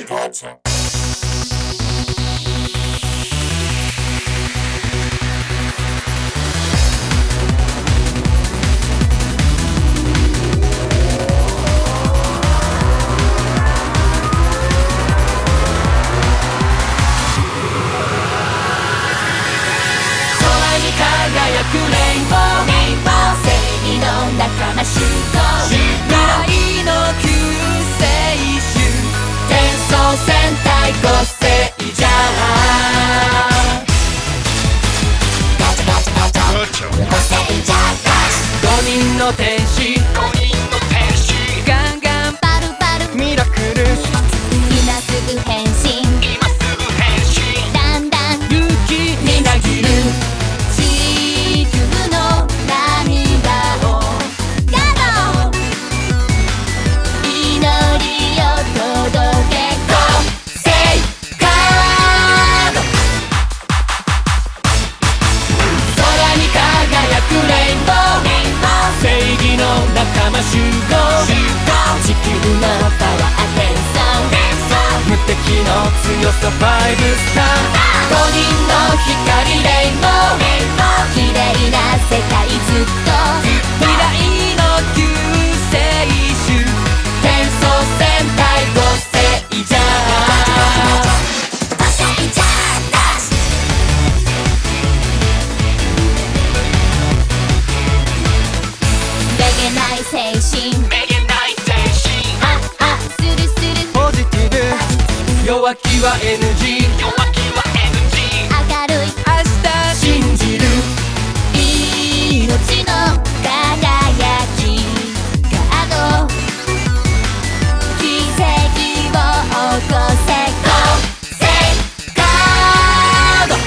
Gotcha. 輝くレインボー、正義の仲間集合、未来の救世主、転送戦隊ご聖者。5人の天使、ガンガンバルバルミラクル、 今すぐ変身、だんだん勇気みなぎる。 地球の涙をガロー、祈りを届けご聖カード、空に輝くレインボー、正義の仲間集合、地球のパワー転送、無敵の強さ5スター。5人の光レインボー、 綺麗な世界ずっと未来の救世主、転送戦隊ご聖者。 めげない精神、ああするするポジティブ、弱気は NG、 明るい明日信じる。 命の輝きカード、奇跡を起こせご聖カード、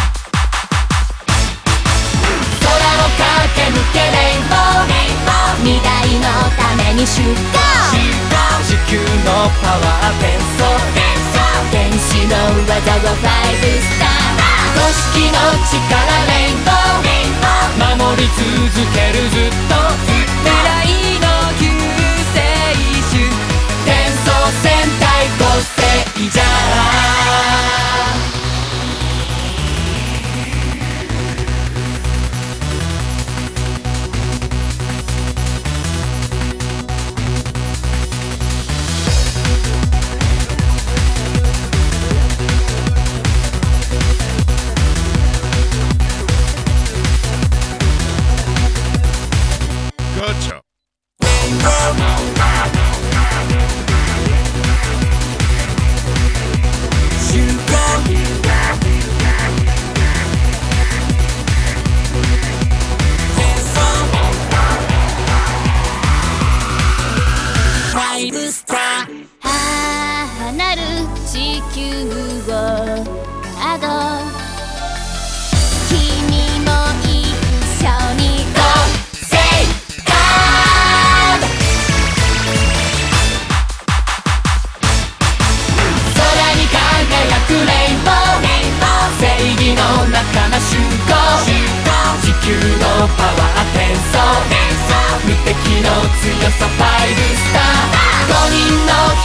空を駆け抜けレインボー、 未来のために集合、 地球のパワー転送、 天使の技は5スター、 組織の力レインボー、守り続けるずっと未来の救世主、転送戦隊ご聖者。 Gotcha. 集合5スター。 離る地球をガード、君も一緒にご聖カード、空に輝くレインボー、正義の仲間集合、地球のパワー転送、無敵の強さ5スター。5人の